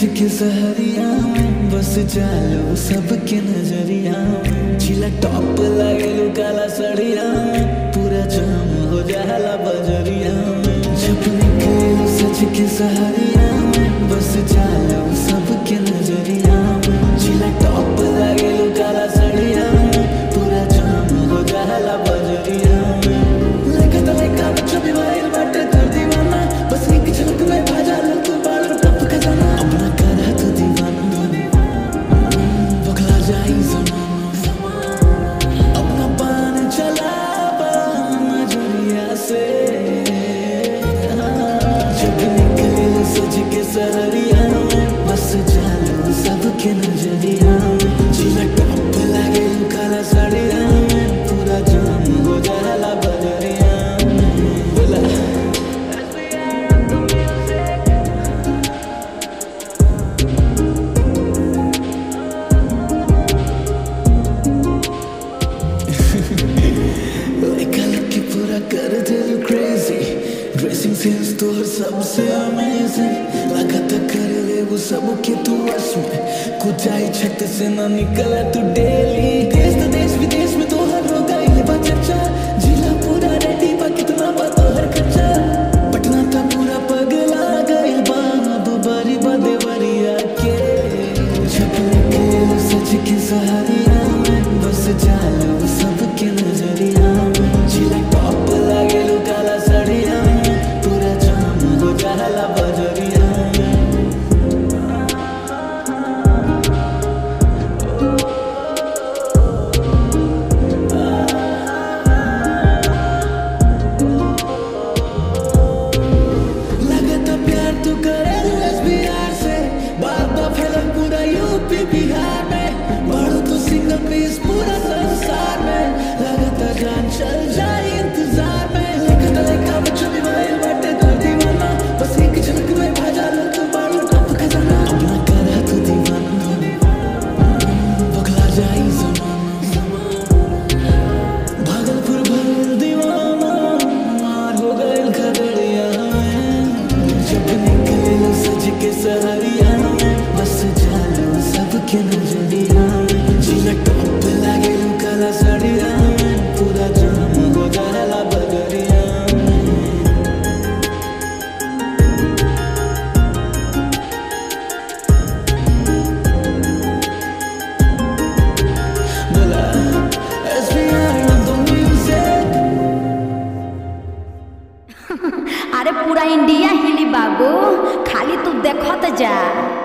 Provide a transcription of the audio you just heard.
के सहरिया में बस चालो सबके नजरिया में चिला टॉप लगेलू काला सड़िया में पूरा जाम हो जाला बजरिया में जब निकलू सच के सहरिया में बस चालो सबके नजरिया में चिला टॉप लगेलू काला सड़िया में पूरा जाम हो जाला बजरिया में लेका बच्चा भी वाइल बाटे कर दीवाना बस एक झलक में भाजा लो तू बाल टप खजाना अपना करा तो दीवाना बखला जाई जमाना अपना पान चला नजरिया से जब निकले सज के सहरिया में बस जालो सबके नजरिया में जिला टॉप लागे काला साड़िया में पूरा जाम हो जाला बजरिया कर दिल crazy ड्रेसिंग सेंस तो हर सबसे अमेजिंग लगाता कर ले वो सब के तू वश में कुछ आई छत से ना निकला तू डेली देश तो देश विदेश में तो हर होगा ये बात चर्चा जिला पूरा रेडी बा कितना बात हर खर्चा पटना था पूरा पगला गई बाब बरी बदेवरिया के जब निकले सच के सहारिया में बस जालो सबके नजरिया में जिला टॉप लागेलू काला सड़िया में पूरा जाम हो जाला बजरिया लगता प्यार तू करे बिहार से बात फैलन पूरा यूपी बिहार में बढ़ो तो सिंगल पीस पूरा संसार में लगता जान चल जाए इंतजार में लेका बच्चा भी वाइल बाटे कर दीवाना बस एक झलक में भाजा लो तू बाल टप खजाना अपना करा तो दीवाना बखला जाई जमाना भागलपुर भर दीवाना मार हो गए खगड़िया में जब निकले सज के सहरिया में बस जालो सबके नजरिया में जिला टॉप लागे काला सड़िया में पूरा जाम हो जाला बजरिया बोला SBR on the music अरे पूरा इंडिया हिली बाबू खाली तू देखत जा।